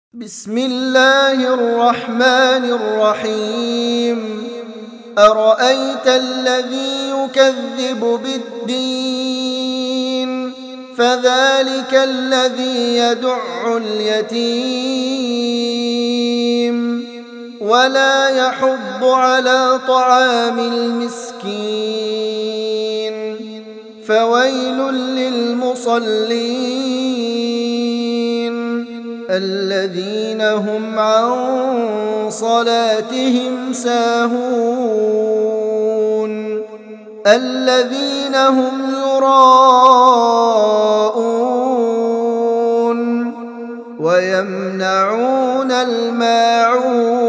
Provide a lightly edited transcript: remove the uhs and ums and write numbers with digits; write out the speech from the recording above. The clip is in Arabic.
بسم الله الرحمن الرحيم أرأيت الذي يكذب بالدين فذلك الذي يدع اليتيم ولا يحض على طعام المسكين فويل للمصلين الذين هم عن صلاتهم ساهون الذين هم يراءون ويمنعون الماعون